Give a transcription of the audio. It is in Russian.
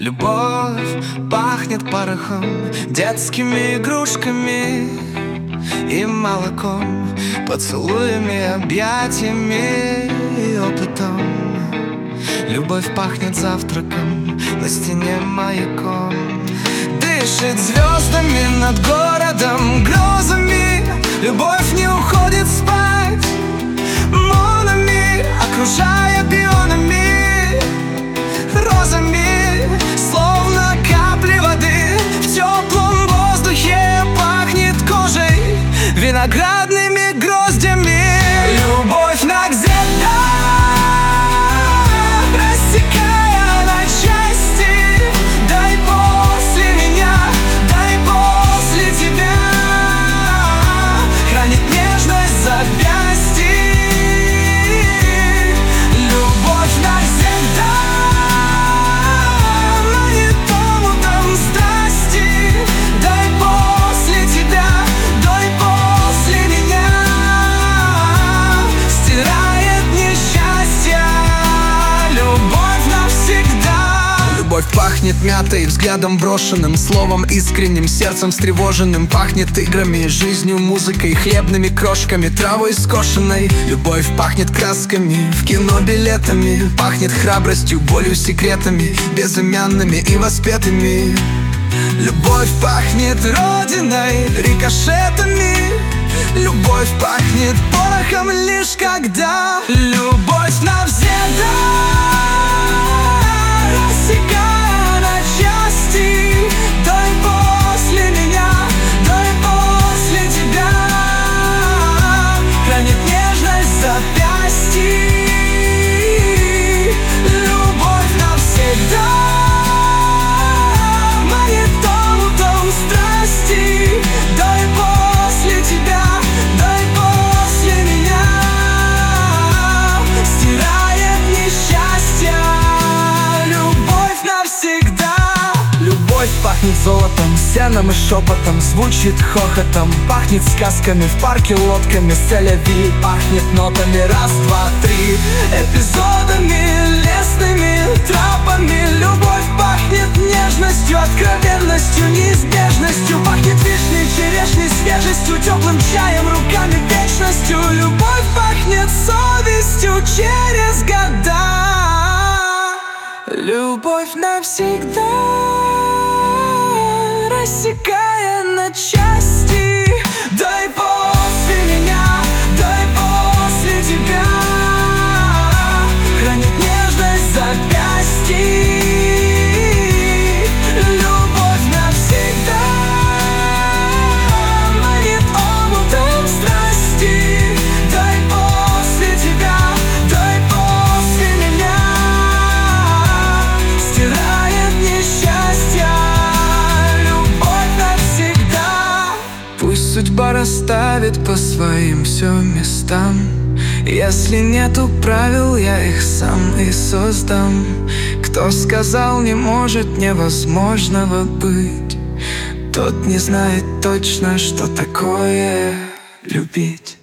Любовь пахнет порохом, детскими игрушками и молоком, поцелуями, объятиями и опытом. Любовь пахнет завтраком, на стене маяком. Дышит звездами над городом, грозами. Любовь не уходит спать, монами, окружая пионами, розами, словно капли воды. В теплом воздухе пахнет кожей, виноградными гроздями. Любовь навсегда, рассекая на части. Дай после меня, дай после тебя. Хранит нежность запястья. Любовь навсегда манит омутом страсти. Дай после тебя, дай после меня. Стирает несчастье. Любовь навсегда. Любовь пахнет мятой, взглядом брошенным, словом искренним, сердцем встревоженным. Пахнет играми, жизнью, музыкой, хлебными крошками, травой скошенной. Любовь пахнет красками, в кино билетами. Пахнет храбростью, болью, секретами, безымянными и воспетыми. Любовь пахнет родиной, рикошетами. Любовь пахнет порохом лишь когда. Любовь навсегда, рассекая на части. Дай после меня, дай после тебя. Хранит нежность запястья. Любовь навсегда манит омутом страсти. Дай после тебя, дай после меня. Стирает несчастье. Любовь навсегда. Любовь пахнет золотом, сеном и шепотом, звучит хохотом. Пахнет сказками, в парке лодками, селяви. Пахнет нотами, раз, два, три, эпизодами, лесными тропами. Любовь пахнет нежностью, откровенностью, неизбежностью. Пахнет вишней, черешней, свежестью, теплым чаем, руками, вечностью. Любовь пахнет совестью через года. Любовь навсегда, рассекая на части. Дай после меня, дай после тебя. Хранит нежность запястья. Любовь навсегда манит омутом страсти. Дай после тебя, дай после меня. Стирает несчастье. Любовь навсегда. Пусть судьба расставит по своим все местам. Если нету правил, я их сам и создам. Кто сказал, не может невозможного быть, тот не знает точно, что такое любить.